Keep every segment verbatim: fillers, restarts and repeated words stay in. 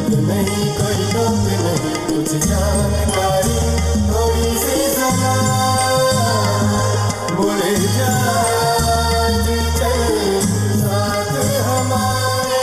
नहीं कोई टोक नहीं, कुछ जानकारी थोड़ी सी सलाह, बोले जा चल साथ हमारे।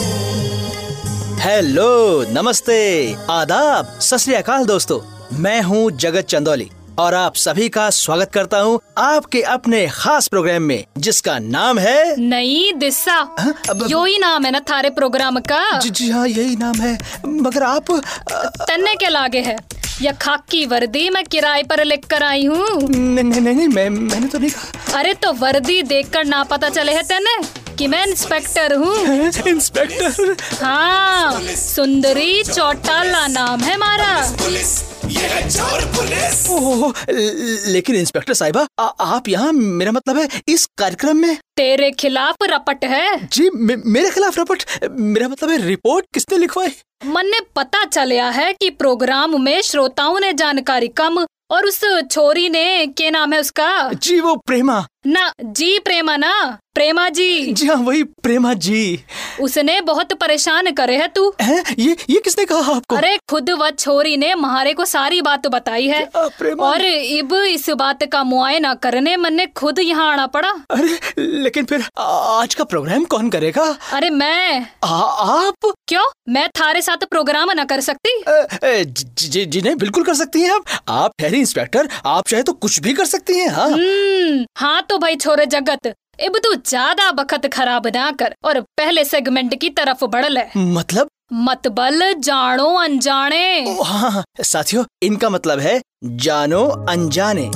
हेलो, नमस्ते, आदाब, सत श्री अकाल दोस्तों। मैं हूँ जगत चंदौली और आप सभी का स्वागत करता हूँ आपके अपने खास प्रोग्राम में, जिसका नाम है नई दिशा। यो ही नाम है ना थारे प्रोग्राम का? जी जी हाँ, यही नाम है। मगर आप तन्ने के लागे है या खाकी वर्दी मैं किराए पर लेकर आई हूँ? नहीं नहीं नहीं, मैं मैंने तो नहीं कहा। अरे तो वर्दी देखकर ना पता चले है तेने कि मैं इंस्पेक्टर हूँ। इंस्पेक्टर? हाँ, सुंदरी चौटाला नाम है हमारा। ये है चोर पुलिस। ओह, लेकिन इंस्पेक्टर साहिबा, आप यहाँ, मेरा मतलब है इस कार्यक्रम में तेरे खिलाफ रपट है। जी, मे, मेरे खिलाफ रपट? मेरा मतलब है रिपोर्ट किसने लिखवाई? मन्ने पता चलिया है कि प्रोग्राम में श्रोताओं ने जानकारी कम और उस छोरी ने, क्या नाम है उसका? जी वो प्रेमा। ना जी, प्रेमा ना, प्रेमा जी। जी हाँ, वही प्रेमा जी। उसने बहुत परेशान करे है तू। है? ये ये किसने कहा आपको? अरे खुद वह छोरी ने महारे को सारी बात बताई है और इब इस बात का मुआयना करने मन्ने खुद यहाँ आना पड़ा। अरे लेकिन फिर आज का प्रोग्राम कौन करेगा? अरे मैं। आ, आप? क्यों, मैं थारे साथ प्रोग्राम न कर सकती? जी जी जी नहीं, बिल्कुल कर सकती हैं आप। आप ठहरी इंस्पेक्टर, आप चाहे तो कुछ भी कर सकती हैं। हाँ हाँ तो भाई छोरे जगत, अब तू ज्यादा वक्त खराब ना कर और पहले सेगमेंट की तरफ बढ़ ले। मतलब? मतबल जानो अनजाने। हाँ साथियों, इनका मतलब है जानो अनजाने।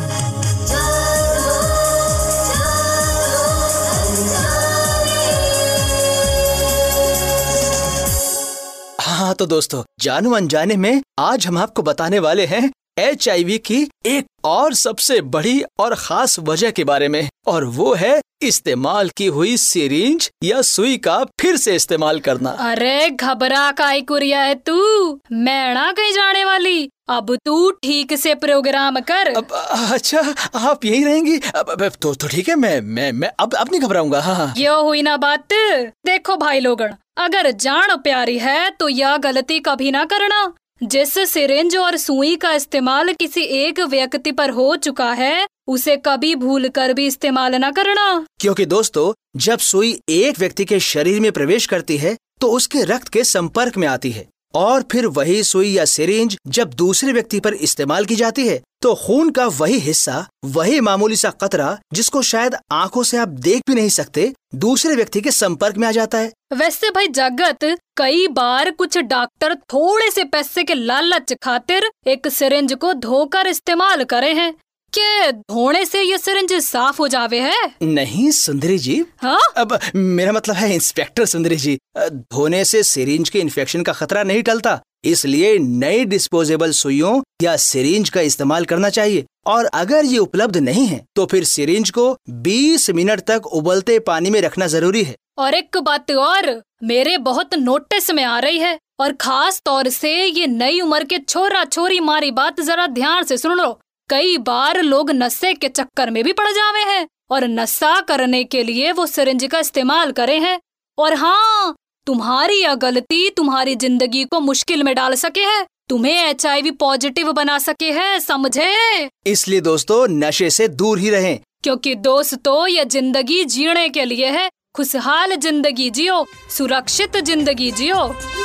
हाँ तो दोस्तों, जानो अनजाने में आज हम आपको बताने वाले हैं एच आई वी की एक और सबसे बड़ी और खास वजह के बारे में, और वो है इस्तेमाल की हुई सिरिंज या सुई का फिर से इस्तेमाल करना। अरे घबरा काई कुरिया है तू, मैं ना कहीं जाने वाली। अब तू ठीक से प्रोग्राम कर। अब, अच्छा आप यही रहेंगी? अब, अब, तो तो ठीक है, मैं मैं मैं अब अब नहीं घबराऊंगा। हाँ यो हुई ना बात। देखो भाई लोगन, अगर जान प्यारी है तो यह गलती कभी ना करना। जिस सिरिंज और सुई का इस्तेमाल किसी एक व्यक्ति पर हो चुका है, उसे कभी भूल कर भी इस्तेमाल न करना। क्योंकि दोस्तों, जब सुई एक व्यक्ति के शरीर में प्रवेश करती है तो उसके रक्त के संपर्क में आती है, और फिर वही सुई या सिरिंज जब दूसरे व्यक्ति पर इस्तेमाल की जाती है तो खून का वही हिस्सा, वही मामूली सा कतरा जिसको शायद आंखों से आप देख भी नहीं सकते, दूसरे व्यक्ति के संपर्क में आ जाता है। वैसे भाई जगत, कई बार कुछ डॉक्टर थोड़े से पैसे के लालच खातिर एक सिरिंज को धोकर इस्तेमाल करे हैं। क्या धोने से ये सिरिंज साफ हो जावे है? नहीं सुंदरी जी। हाँ? अब मेरा मतलब है इंस्पेक्टर सुंदरी जी, धोने से सिरिंज के इन्फेक्शन का खतरा नहीं टलता, इसलिए नई डिस्पोजेबल सुइयों या सिरिंज का इस्तेमाल करना चाहिए। और अगर ये उपलब्ध नहीं है तो फिर सिरिंज को बीस मिनट तक उबलते पानी में रखना जरूरी है। और एक बात और मेरे बहुत नोटिस में आ रही है, और खास तौर से ये नई उम्र के छोरा छोरी मारी बात जरा ध्यान से सुन लो। कई बार लोग नशे के चक्कर में भी पड़ जावे हैं और नशा करने के लिए वो सिरिंज का इस्तेमाल करे हैं। और हाँ, तुम्हारी यह गलती तुम्हारी जिंदगी को मुश्किल में डाल सके है, तुम्हें एच आई वी पॉजिटिव बना सके है, समझे? इसलिए दोस्तों, नशे से दूर ही रहें। क्योंकि दोस्तों, ये जिंदगी जीने के लिए है। खुशहाल जिंदगी जियो, सुरक्षित जिंदगी जियो।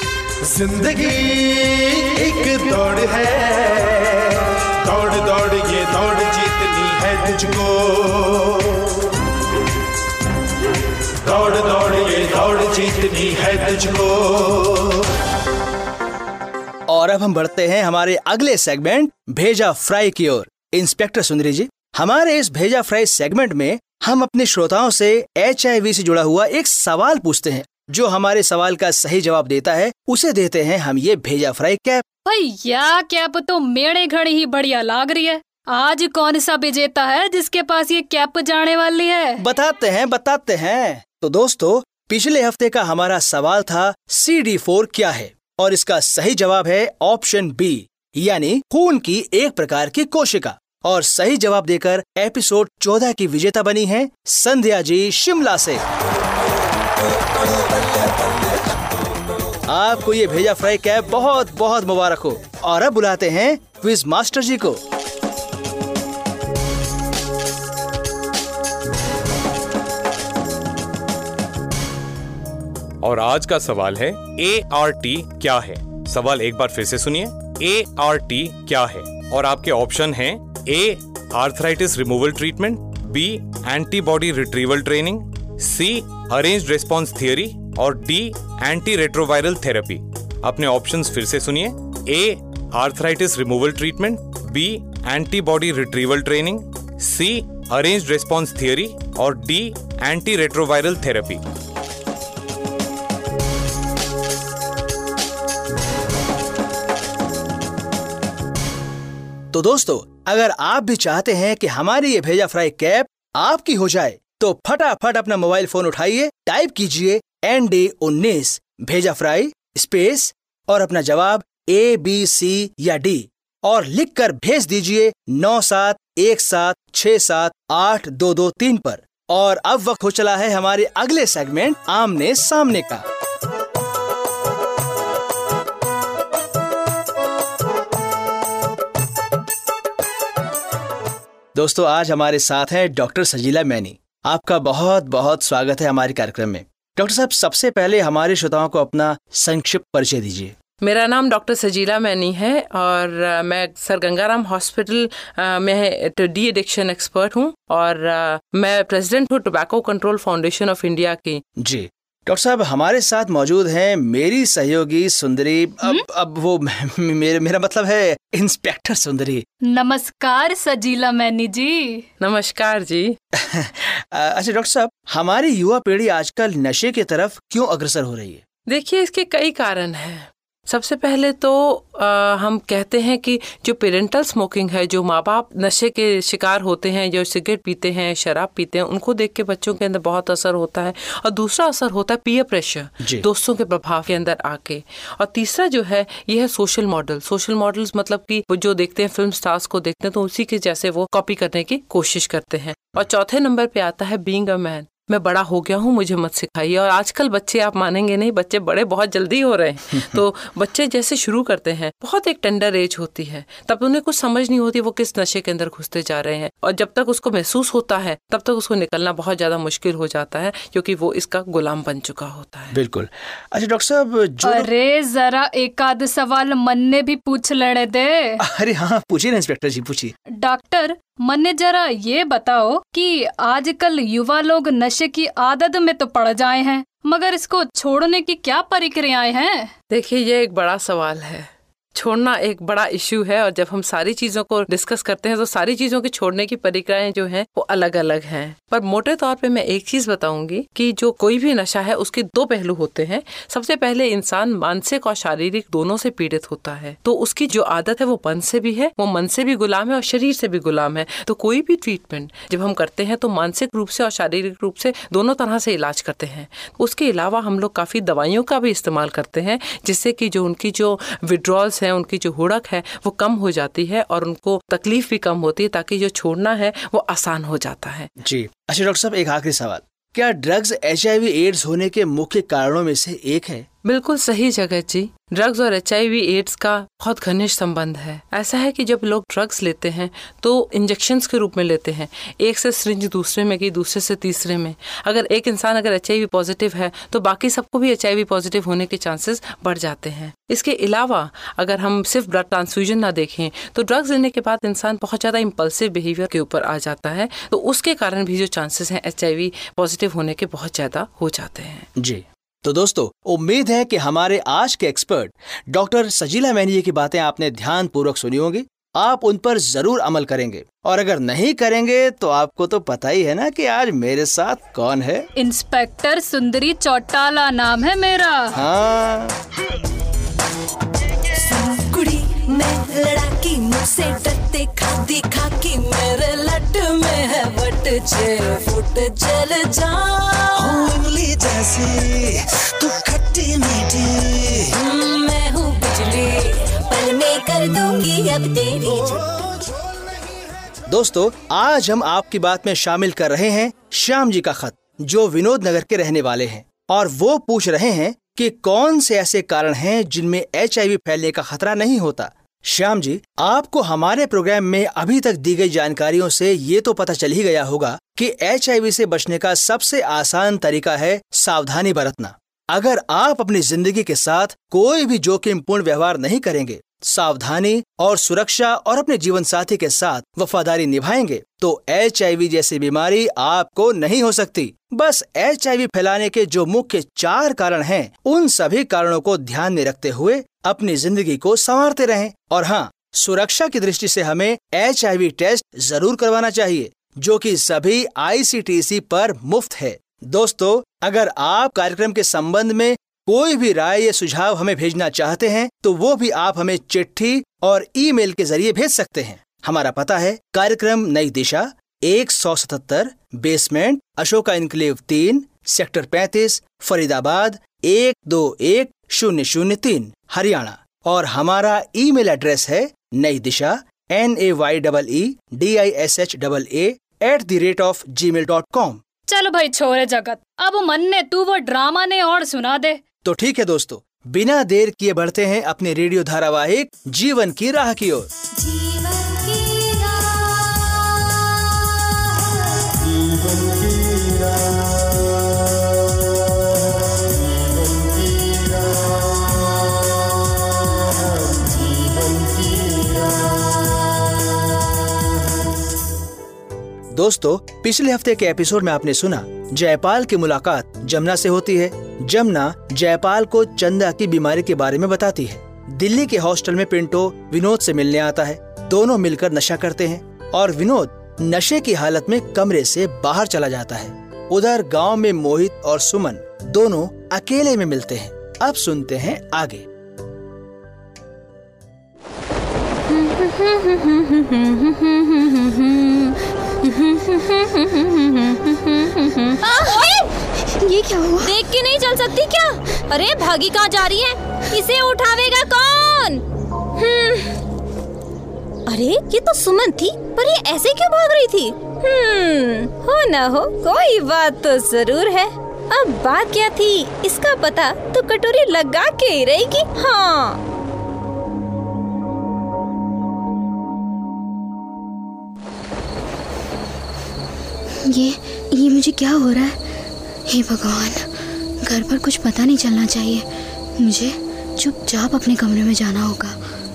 जिंदगी एक दौड़ है, दौड़ दौड़ ये दौड़ जीतनी है तुझको, दौड़ दौड़ ये दौड़ जीतनी है तुझको। और अब हम बढ़ते हैं हमारे अगले सेगमेंट भेजा फ्राई की ओर। इंस्पेक्टर सुंदरी जी, हमारे इस भेजा फ्राई सेगमेंट में हम अपने श्रोताओं से एच आई वी से जुड़ा हुआ एक सवाल पूछते हैं। जो हमारे सवाल का सही जवाब देता है उसे देते हैं हम ये भेजा फ्राई कैप। भैया कैप तो मेरे घड़ी ही बढ़िया लाग रही है। आज कौन सा विजेता है जिसके पास ये कैप जाने वाली है? बताते हैं बताते हैं तो दोस्तों, पिछले हफ्ते का हमारा सवाल था सी डी फोर क्या है, और इसका सही जवाब है ऑप्शन बी, यानी खून की एक प्रकार की कोशिका। और सही जवाब देकर एपिसोड चौदह की विजेता बनी है संध्या जी शिमला से। आपको ये भेजा फ्राई कैप बहुत बहुत मुबारक हो। और अब बुलाते हैं क्विज मास्टर जी को। और आज का सवाल है ए आर टी क्या है। सवाल एक बार फिर से सुनिए, ए आर टी क्या है। और आपके ऑप्शन हैं A arthritis removal treatment, B antibody retrieval training, C arranged response theory और डी एंटी रेट्रोवायरल थेरेपी। अपने ऑप्शंस फिर से सुनिए, A arthritis removal treatment, B antibody retrieval training, C arranged response theory और डी एंटी रेट्रोवायरल थेरेपी। तो दोस्तों, अगर आप भी चाहते हैं कि हमारी ये भेजा फ्राई कैप आपकी हो जाए तो फटाफट अपना मोबाइल फोन उठाइए, टाइप कीजिए एन डी उन्नीस भेजा फ्राई स्पेस और अपना जवाब ए बी सी या डी और लिखकर भेज दीजिए नौ सात एक सात छह सात आठ दो दो तीन पर। और अब वक्त हो चला है हमारे अगले सेगमेंट आमने सामने का। दोस्तों, आज हमारे साथ हैं डॉक्टर सजीला मैनी। आपका बहुत बहुत स्वागत है हमारे कार्यक्रम में। डॉक्टर साहब, सबसे पहले हमारे श्रोताओं को अपना संक्षिप्त परिचय दीजिए। मेरा नाम डॉक्टर सजीला मैनी है और आ, मैं सर गंगाराम हॉस्पिटल आ, में डी एडिक्शन एक्सपर्ट हूँ और आ, मैं प्रेसिडेंट हूँ Tobacco Control Foundation of India की। जी डॉक्टर साहब, हमारे साथ मौजूद हैं मेरी सहयोगी सुंदरी। अब अब वो मेरे मेरा मतलब है इंस्पेक्टर सुंदरी। नमस्कार सजीला मैनी जी। नमस्कार जी। अच्छा डॉक्टर साहब, हमारी युवा पीढ़ी आजकल नशे की तरफ क्यों अग्रसर हो रही है? देखिए, इसके कई कारण हैं। सबसे पहले तो आ, हम कहते हैं कि जो पेरेंटल स्मोकिंग है, जो माँ बाप नशे के शिकार होते हैं, जो सिगरेट पीते हैं, शराब पीते हैं, उनको देख के बच्चों के अंदर बहुत असर होता है। और दूसरा असर होता है पीयर प्रेशर, दोस्तों के प्रभाव के अंदर आके। और तीसरा जो है ये है सोशल मॉडल। सोशल मॉडल्स मतलब कि जो देखते हैं फिल्म स्टार्स को देखते हैं तो उसी के जैसे वो कॉपी करने की कोशिश करते हैं। और चौथे नंबर पे आता है बीइंग अ मैन। मैं बड़ा हो गया हूँ, मुझे मत सिखाइए। और आजकल बच्चे, आप मानेंगे नहीं, बच्चे बड़े बहुत जल्दी हो रहे हैं। तो बच्चे जैसे शुरू करते हैं, बहुत एक टेंडर एज होती है, तब उन्हें कुछ समझ नहीं होती वो किस नशे के अंदर घुसते जा रहे हैं। और जब तक उसको महसूस होता है तब तक उसको निकलना बहुत ज्यादा मुश्किल हो जाता है, क्योंकि वो इसका गुलाम बन चुका होता है। बिल्कुल। अच्छा डॉक्टर साहब, जो अरे जरा एक आध सवाल मन ने भी पूछ लेने दे। अरे हाँ, पूछिए ना इंस्पेक्टर जी, पूछिए। डॉक्टर, मन्ने जरा ये बताओ कि आजकल युवा लोग नशे की आदत में तो पड़ जाए हैं, मगर इसको छोड़ने की क्या प्रक्रियाएं हैं? देखिए, ये एक बड़ा सवाल है। छोड़ना एक बड़ा इश्यू है और जब हम सारी चीजों को डिस्कस करते हैं तो सारी चीजों के छोड़ने की प्रक्रियाएं जो हैं वो अलग अलग हैं। पर मोटे तौर पे मैं एक चीज बताऊंगी कि जो कोई भी नशा है उसके दो पहलू होते हैं। सबसे पहले इंसान मानसिक और शारीरिक दोनों से पीड़ित होता है, तो उसकी जो आदत है वो मन से भी है, वो मन से भी गुलाम है और शरीर से भी गुलाम है। तो कोई भी ट्रीटमेंट जब हम करते हैं तो मानसिक रूप से और शारीरिक रूप से दोनों तरह से इलाज करते हैं। उसके अलावा हम लोग काफी दवाइयों का भी इस्तेमाल करते हैं, जिससे कि जो उनकी जो विड्रॉल्स है, उनकी जो हुड़क है वो कम हो जाती है और उनको तकलीफ भी कम होती है, ताकि जो छोड़ना है वो आसान हो जाता है। जी अच्छा डॉक्टर साहब, एक आखिरी सवाल, क्या drugs H I V AIDS होने के मुख्य कारणों में से एक है? बिल्कुल सही जगत जी। ड्रग्स और एच आई वी एड्स का बहुत घनिष्ठ संबंध है। ऐसा है कि जब लोग ड्रग्स लेते हैं तो इंजेक्शंस के रूप में लेते हैं, एक से सिरिंज दूसरे में गई, दूसरे से तीसरे में। अगर एक इंसान अगर एच आई वी पॉजिटिव है तो बाकी सबको भी एच आई वी पॉजिटिव होने के चांसेस बढ़ जाते हैं। इसके अलावा अगर हम सिर्फ ब्लड ट्रांसफ्यूजन ना देखें तो ड्रग्स लेने के बाद इंसान बहुत ज्यादा इम्पल्सिव बिहेवियर के ऊपर आ जाता है, तो उसके कारण भी जो चांसेस हैं एच आई वी पॉजिटिव होने के बहुत ज्यादा हो जाते हैं। जी तो दोस्तों, उम्मीद है कि हमारे आज के एक्सपर्ट डॉक्टर सजीला मैनी की बातें आपने ध्यान पूर्वक सुनी होंगी। आप उन पर जरूर अमल करेंगे, और अगर नहीं करेंगे तो आपको तो पता ही है ना कि आज मेरे साथ कौन है। इंस्पेक्टर सुंदरी चौटाला नाम है मेरा। हाँ। कुड़ी मैं लड़ाकी, मुझसे डरते खादी खाकी, मेरे लट में है वट, छह फुट जल जा इमली जैसी तू खट्टी मीठी, मैं हूँ बिजली, पल में कर दूंगी अब तेरी। दोस्तों, आज हम आपकी बात में शामिल कर रहे हैं श्याम जी का खत, जो विनोद नगर के रहने वाले हैं, और वो पूछ रहे हैं कि कौन से ऐसे कारण हैं जिनमें एच आई वी फैलने का खतरा नहीं होता। श्याम जी, आपको हमारे प्रोग्राम में अभी तक दी गई जानकारियों से ये तो पता चल ही गया होगा कि एच आई वी से बचने का सबसे आसान तरीका है सावधानी बरतना। अगर आप अपनी जिंदगी के साथ कोई भी जोखिमपूर्ण व्यवहार नहीं करेंगे, सावधानी और सुरक्षा और अपने जीवन साथी के साथ वफादारी निभाएंगे, तो एच आई वी जैसी बीमारी आपको नहीं हो सकती। बस एच आई वी फैलाने के जो मुख्य चार कारण हैं, उन सभी कारणों को ध्यान में रखते हुए अपनी जिंदगी को संवारते रहें। और हाँ, सुरक्षा की दृष्टि से हमें एच आई वी टेस्ट जरूर करवाना चाहिए, जो कि सभी आई सी टी सी पर मुफ्त है। दोस्तों, अगर आप कार्यक्रम के संबंध में कोई भी राय या सुझाव हमें भेजना चाहते हैं, तो वो भी आप हमें चिट्ठी और ईमेल के जरिए भेज सकते हैं। हमारा पता है कार्यक्रम नई दिशा, एक सौ सतहत्तर बेसमेंट, अशोका इनक्लेव तीन, सेक्टर पैंतीस, फरीदाबाद एक दो एक शून्य शून्य तीन, हरियाणा। और हमारा ईमेल एड्रेस है Nai Disha N A Y double E D I S H double A at the rate of Gmail dot com. चलो भाई छोरे जगत, अब मन ने तू वो ड्रामा ने और सुना दे। तो ठीक है दोस्तों, बिना देर किए बढ़ते हैं अपने रेडियो धारावाहिक जीवन की राह की ओर। जीवन की राह, जीवन की राह, जीवन की राह, जीवन की राह। दोस्तों, पिछले हफ्ते के एपिसोड में आपने सुना जयपाल की मुलाकात जमुना से होती है। जमुना जयपाल को चंदा की बीमारी के बारे में बताती है। दिल्ली के हॉस्टल में पिंटो विनोद से मिलने आता है। दोनों मिलकर नशा करते हैं और विनोद नशे की हालत में कमरे से बाहर चला जाता है। उधर गांव में मोहित और सुमन दोनों अकेले में मिलते हैं। अब सुनते हैं आगे। ये क्या हुआ? देख के नहीं चल सकती क्या? अरे भागी कहाँ जा रही है? इसे उठावेगा कौन? अरे ये तो सुमन थी, पर ये ऐसे क्यों भाग रही थी? हम्म, हो ना हो कोई बात तो जरूर है। अब बात क्या थी इसका पता तो कटोरी लगा के ही रहेगी। हाँ, ये ये मुझे क्या हो रहा है? हे भगवान, घर पर कुछ पता नहीं चलना चाहिए। मुझे चुपचाप अपने कमरे में जाना होगा।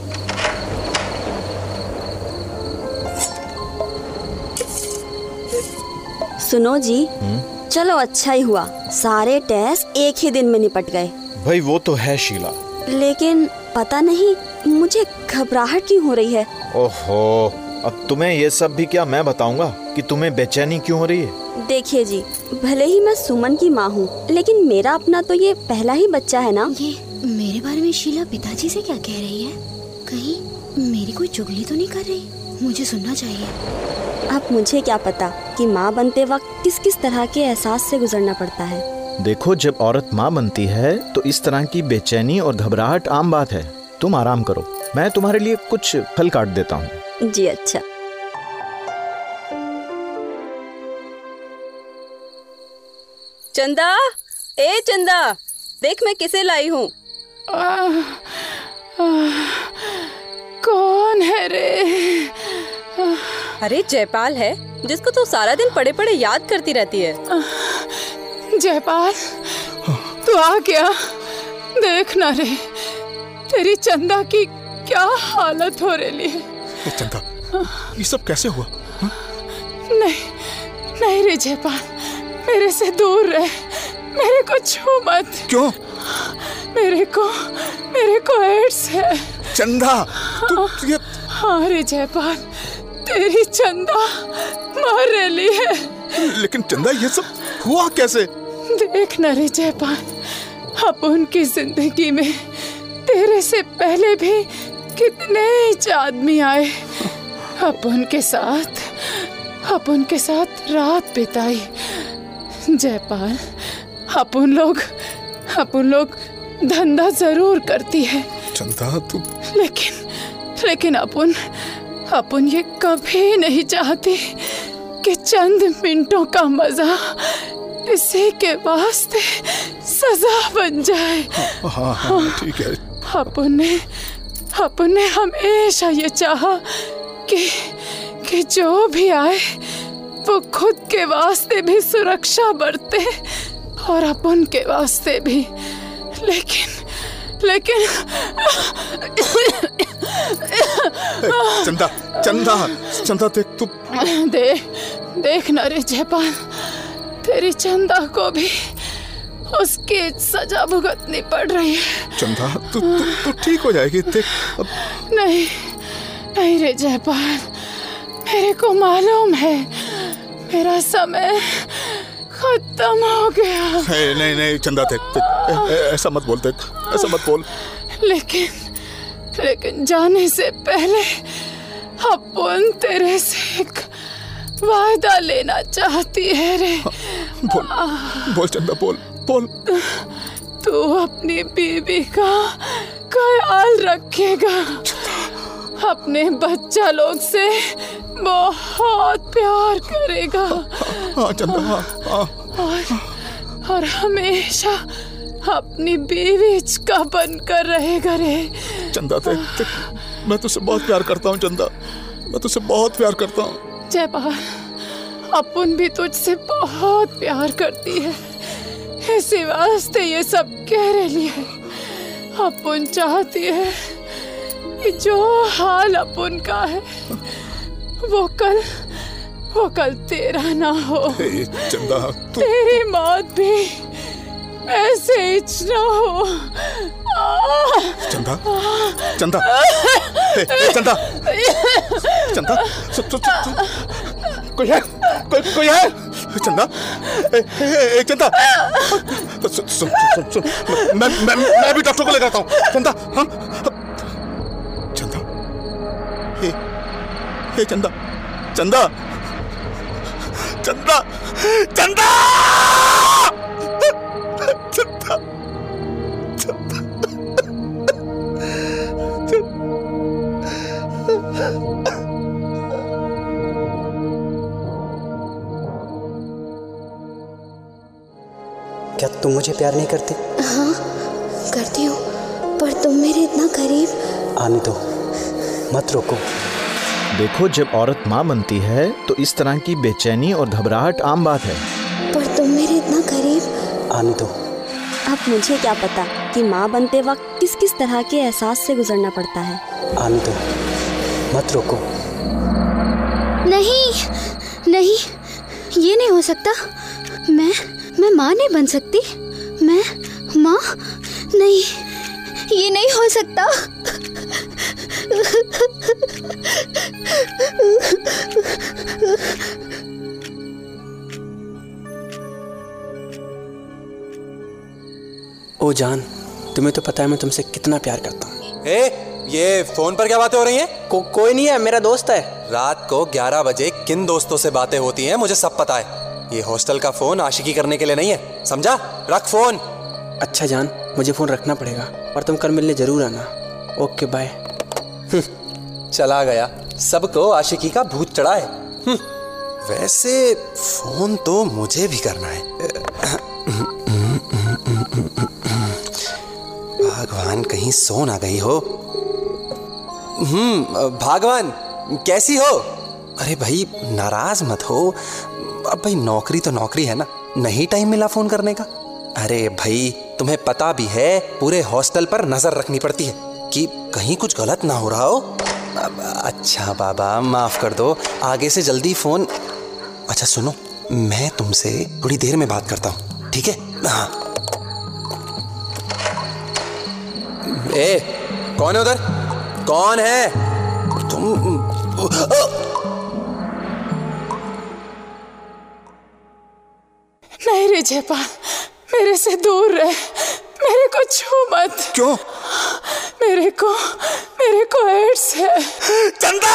सुनो जी, चलो अच्छा ही हुआ, सारे टेस्ट एक ही दिन में निपट गए। भाई वो तो है शीला, लेकिन पता नहीं मुझे घबराहट क्यों हो रही है। ओहो, अब तुम्हें ये सब भी क्या मैं बताऊंगा कि तुम्हें बेचैनी क्यों हो रही है? देखिए जी, भले ही मैं सुमन की माँ हूँ, लेकिन मेरा अपना तो ये पहला ही बच्चा है ना। ये मेरे बारे में शीला पिताजी से क्या कह रही है? कहीं मेरी कोई चुगली तो नहीं कर रही? मुझे सुनना चाहिए। अब मुझे क्या पता कि माँ बनते वक्त किस किस तरह के एहसास से गुजरना पड़ता है। देखो, जब औरत माँ बनती है तो इस तरह की बेचैनी और घबराहट आम बात है। तुम आराम करो, मैं तुम्हारे लिए कुछ फल काट देता हूँ। जी अच्छा। चंदा, ए चंदा, देख मैं किसे लाई हूँ। कौन है रे? अरे जयपाल है, जिसको तू सारा दिन पड़े पड़े याद करती रहती है। जयपाल, तू आ गया? देख ना रे, तेरी चंदा की क्या हालत हो रही है। चंदा, ये सब कैसे हुआ? हा? नहीं नहीं रे जयपाल, मेरे से दूर रह, मेरे को छू मत। क्यों? मेरे को मेरे को एड्स है। चंदा, तू ये... हाँ रे जयपाल, तेरी चंदा मर रही है। लेकिन चंदा, ये सब हुआ कैसे? देख ना रे जयपाल, अब उनकी जिंदगी में तेरे से पहले भी कितने आदमी आए। अब उनके साथ अब उनके साथ रात बिताई। जयपाल, अपन लोग अपन लोग धंधा जरूर करती है चंदा, तू लेकिन लेकिन अपन अपन ये कभी नहीं चाहती कि चंद मिनटों का मजा इसी के वास्ते सजा बन जाए। हाँ हाँ ठीक है। अपन ने अपन ने हमेशा ये चाहा कि कि जो भी आए वो खुद के वास्ते भी सुरक्षा बरते और अपन के वास्ते भी, लेकिन लेकिन चंदा चंदा चंदा देख तू। देख देख न रे जयपाल, तेरी चंदा को भी उसकी सजा भुगतनी पड़ रही है। चंदा तू तू तू ठीक हो जाएगी। देख अब... नहीं नहीं रे जयपाल, मेरे को मालूम है मेरा समय खत्म हो गया। नहीं नहीं नहीं चंदा देख, देख ऐसा मत बोल, देख ऐसा मत बोल। लेकिन लेकिन जाने से पहले अपन तेरे से एक वायदा लेना चाहती है रे। बोल बोल चंदा, बोल बोल। तू अपनी बीवी का ख्याल रखेगा, अपने बच्चा लोग से बहुत प्यार करेगा। हाँ चंदा हाँ, हाँ। और और हमेशा अपनी बीवी का बनकर रहेगा रे। चंदा देख, देख मैं तुझसे बहुत प्यार करता हूँ चंदा, मैं तुझसे बहुत प्यार करता हूँ। जयपाल, अपन भी तुझसे बहुत प्यार करती है, इसी वास्ते ये सब कह रही है। अपन चाहती है कि जो हाल अपन का है वो कल वो कल तेरा ना हो। चंदा तू... तेरी मौत भी ऐसे ही ना हो। चंदा चंदा ए, ए, चंदा चंदा सु, सु, सु, कोई है कोई कोई है चंदा ए, ए, ए, चंदा सुन सुन सुन मैं मैं मैं भी डॉक्टर को ले जाता हूँ। चंदा हम चंदा हे हे चंदा चंदा चंदा चंदा चंदा क्या तुम मुझे प्यार नहीं करती? हाँ करती हूँ, पर तुम मेरे इतना करीब। आने दो, मत रोको। देखो, जब औरत माँ बनती है तो इस तरह की बेचैनी और घबराहट आम बात है। पर तुम मेरे इतना करीब। आने दो। अब मुझे क्या पता कि माँ बनते वक्त किस किस तरह के एहसास से गुजरना पड़ता है। आने दो, मत रोको। नहीं नहीं, ये नहीं हो सकता। मैं मैं माँ नहीं बन सकती। मैं माँ नहीं, ये नहीं हो सकता। ओ जान, तुम्हें तो पता है मैं तुमसे कितना प्यार करता हूँ। ए, ये फोन पर क्या बातें हो रही हैं? को, कोई नहीं है, मेरा दोस्त है। रात को ग्यारह बजे किन दोस्तों से बातें होती हैं मुझे सब पता है। ये हॉस्टल का फोन आशिकी करने के लिए नहीं है, समझा? रख फोन। अच्छा जान, मुझे फोन रखना पड़ेगा, और तुम कल मिलने जरूर आना। Okay bye. चला गया, सबको आशिकी का भूत चढ़ा है। वैसे फोन तो मुझे भी करना है। भगवान कहीं सो ना गई हो। हम्म भगवान कैसी हो? अरे भाई नाराज मत हो, अब भाई नौकरी तो नौकरी है ना, नहीं टाइम मिला फोन करने का। अरे भाई तुम्हें पता भी है पूरे हॉस्टल पर नजर रखनी पड़ती है कि कहीं कुछ गलत ना हो रहा हो। अच्छा बाबा माफ कर दो, आगे से जल्दी फोन। अच्छा सुनो, मैं तुमसे थोड़ी देर में बात करता हूँ, ठीक है? हाँ। ए, कौन है उधर? कौन है तुम? नहीं रे जयपाल, मेरे से दूर रह, मेरे को छू मत। क्यों? मेरे को मेरे को एड्स है। चंदा!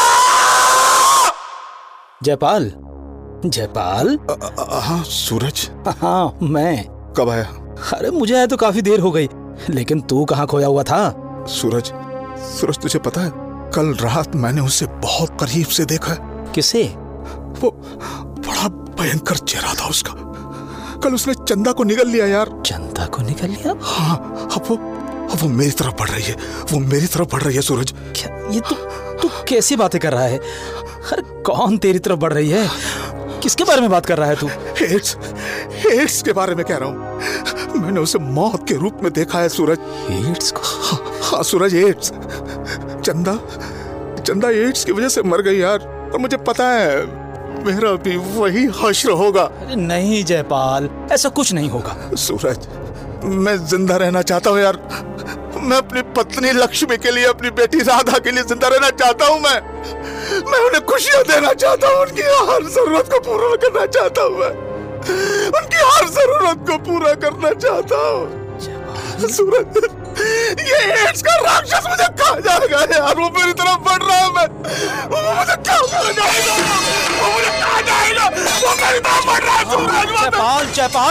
जयपाल, जयपाल। हाँ सूरज। हाँ मैं। कब आया? अरे मुझे आया तो काफी देर हो गई, लेकिन तू कहाँ खोया हुआ था? सूरज, सूरज तुझे पता है कल रात मैंने उसे बहुत करीब से देखा है। किसे? वो बड़ा भयंकर चेहरा था उसका, कल उसने चंदा को निगल लिया यार। चंदा को निगल लिया? हाँ, अब वो अब वो मेरी तरफ बढ़ रही है, वो मेरी तरफ बढ़ रही है सूरज। क्या ये तू तू कैसी बातें कर रहा है? अरे कौन तेरी तरफ बढ़ रही है? किसके बारे में बात कर रहा है तू? एड्स, एड्स के बारे में कह रहा हूँ। मैंने उसे मौत के रूप में देखा है सूरज। एड्स को? हाँ, हाँ सूरज, एड्स। चंदा चंदा एड्स की वजह से मर गई यार, और मुझे पता है मेरा भी वही हश्र होगा। अरे नहीं जयपाल, ऐसा कुछ नहीं होगा। सूरज, मैं जिंदा रहना चाहता हूँ यार। मैं अपनी पत्नी लक्ष्मी के लिए, अपनी बेटी राधा के लिए जिंदा रहना चाहता हूँ। मैं मैं उन्हें खुशियां देना चाहता हूँ, उनकी हर जरूरत को पूरा करना चाहता हूँ। मैं उनकी हर जरूरत को पूरा करना चाहता हूँ। सूरज, ये एड्स का राक्षस मुझे खा जाएगा यार। वो मेरी तरफ बढ़ रहा है, मैं वो मुझे क्या खा जाएगा, वो मुझे खा जाएगा, वो मेरी तरफ बढ़ रहा है। सूरज, जयपाल, जयपाल,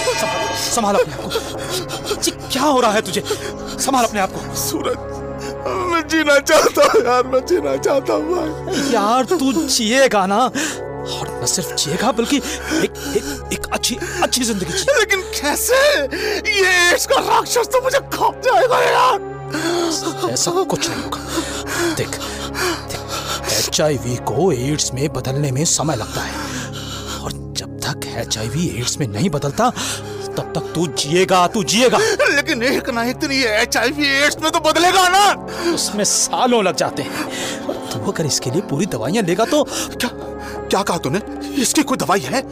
संभाल अपने आप को। क्या हो रहा है तुझे? संभाल अपने आप को। सूरज, मैं जीना चाहता हूँ यार, मैं जीना चाहता हूँ यार। तू जिएगा ना, और न सिर्फ जिएगा बल्कि एक, एक, एक अच्छी अच्छी जिंदगी जी। लेकिन कैसे? ये इसका राक्षस तो मुझे खा जाएगा यार। ऐसा कुछ नहीं होगा। देख, देख एच आई वी को एड्स में बदलने में समय लगता है, और जब तक एच आई वी एड्स में नहीं बदलता तब तक तू जिएगा, तू जिएगा। लेकिन एक ना एक दिन ये एच आई वी एड्स में तो बदलेगा ना। उसमें सालों लग जाते हैं। तू अगर इसके लिए पूरी दवाइयां लेगा तो क्या क्या कहा तूने? इसकी कोई दवाई है?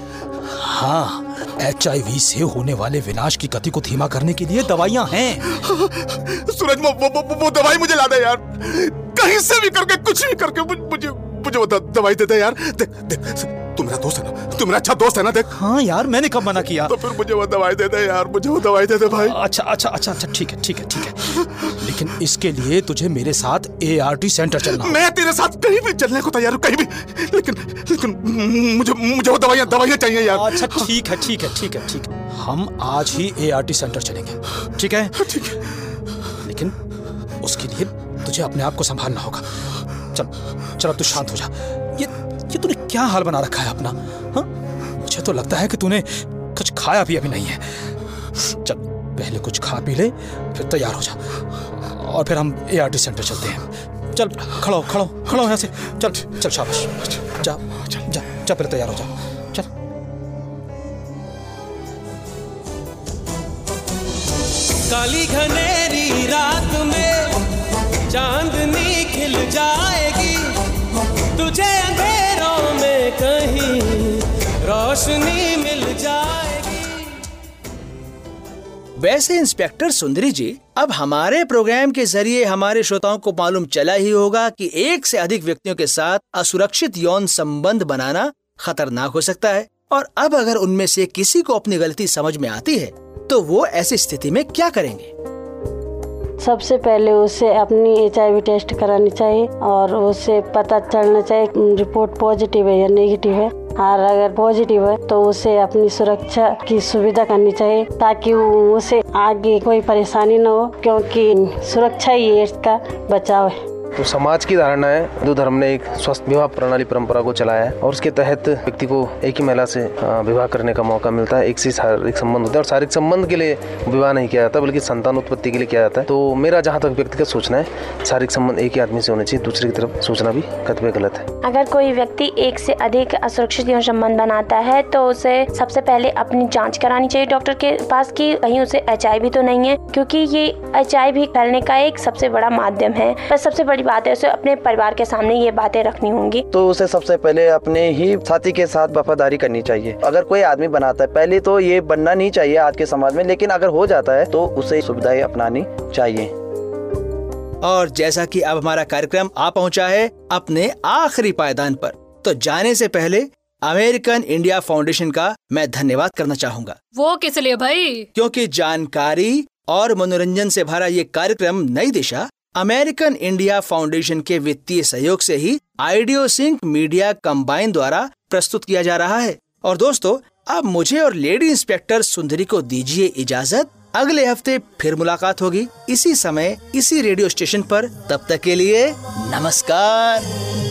हाँ, एच आई वी से होने वाले विनाश की गति को धीमा करने के लिए दवाइयां हैं। सूरज, वो, वो, वो, वो दवाई मुझे ला दे यार, कहीं से भी करके, कुछ भी करके मुझे मुझे वो दवाई दे दे यार। देख देख, तू मेरा दोस्त है ना, तू मेरा अच्छा दोस्त है ना। देख। हाँ यार, मैंने कब मना किया? तो फिर मुझे वो दवाई दे दे यार, मुझे वो दवाई दे दे भाई। अच्छा अच्छा अच्छा अच्छा ठीक है ठीक है ठीक है, लेकिन इसके लिए तुझे मेरे साथ ए आर टी सेंटर चलना। मैं तेरे साथ कहीं भी चलने को तैयार हूँ, कहीं भी, लेकिन लेकिन मुझे मुझे वो दवाइयाँ दवाइयाँ चाहिए यार। अच्छा ठीक है ठीक है ठीक है ठीक है, हम आज ही ए आर टी सेंटर चलेंगे, ठीक है? ठीक है, लेकिन उसके लिए तुझे अपने आप को संभालना होगा। चल चल, अब तू शांत हो जा। ये ये तूने क्या हाल बना रखा है अपना? हाँ, मुझे तो लगता है कि तूने कुछ खाया भी अभी नहीं है। चल पहले कुछ खा पी ले, फिर तैयार हो जा, और फिर हम ए आर टी सेंटर चलते हैं। चल खड़ो खड़ो खड़ो यहाँ से। चल चल शाबाश, जा जा जा, जा फिर तैयार हो जा। चल। काली घनेरी रात में चांदनी खिल जाएगी, तुझे अंधेरों में कहीं रोशनी मिल जाएगी। वैसे इंस्पेक्टर सुंदरी जी, अब हमारे प्रोग्राम के जरिए हमारे श्रोताओं को मालूम चला ही होगा कि एक से अधिक व्यक्तियों के साथ असुरक्षित यौन संबंध बनाना खतरनाक हो सकता है। और अब अगर उनमें से किसी को अपनी गलती समझ में आती है तो वो ऐसी स्थिति में क्या करेंगे? सबसे पहले उसे अपनी एच आई वी टेस्ट करानी चाहिए, और उसे पता चलना चाहिए रिपोर्ट पॉजिटिव है या नेगेटिव है। और अगर पॉजिटिव है तो उसे अपनी सुरक्षा की सुविधा करनी चाहिए, ताकि उसे आगे कोई परेशानी न हो, क्योंकि सुरक्षा ही एड्स का बचाव है। तो समाज की धारणा है, हिंदू धर्म ने एक स्वस्थ विवाह प्रणाली परंपरा को चलाया है, और उसके तहत व्यक्ति को एक ही महिला से विवाह करने का मौका मिलता है। एक से शारीरिक संबंध होता है, और शारीरिक संबंध के लिए विवाह नहीं किया जाता, बल्कि संतान उत्पत्ति के लिए किया जाता है। तो मेरा जहाँ तक व्यक्तिगत सोचना है, शारीरिक संबंध एक ही आदमी से होने चाहिए, दूसरे की तरफ सोचना भी कतई गलत है। अगर कोई व्यक्ति एक से अधिक असुरक्षित यौन संबंध बनाता है तो उसे सबसे पहले अपनी जाँच करानी चाहिए डॉक्टर के पास कि कहीं उसे एच आई वी तो नहीं है, क्योंकि ये एच आई वी फैलने का एक सबसे बड़ा माध्यम है। बस सबसे बड़ी बात है उसे अपने परिवार के सामने ये बातें रखनी होंगी। तो उसे सबसे पहले अपने ही साथी के साथ वफादारी करनी चाहिए। अगर कोई आदमी बनाता है, पहले तो ये बनना नहीं चाहिए आज के समाज में, लेकिन अगर हो जाता है तो उसे सुविधाएं अपनानी चाहिए। और जैसा कि अब हमारा कार्यक्रम आ पहुंचा है अपने आखिरी पायदान पर, तो जाने से पहले अमेरिकन इंडिया फाउंडेशन का मैं धन्यवाद करना चाहूँगा। वो किस लिए भाई? क्योंकि जानकारी और मनोरंजन से भरा ये कार्यक्रम नई दिशा अमेरिकन इंडिया फाउंडेशन के वित्तीय सहयोग से ही आइडियो सिंक मीडिया कंबाइन द्वारा प्रस्तुत किया जा रहा है। और दोस्तों, अब मुझे और लेडी इंस्पेक्टर सुंदरी को दीजिए इजाजत। अगले हफ्ते फिर मुलाकात होगी इसी समय इसी रेडियो स्टेशन पर। तब तक के लिए नमस्कार।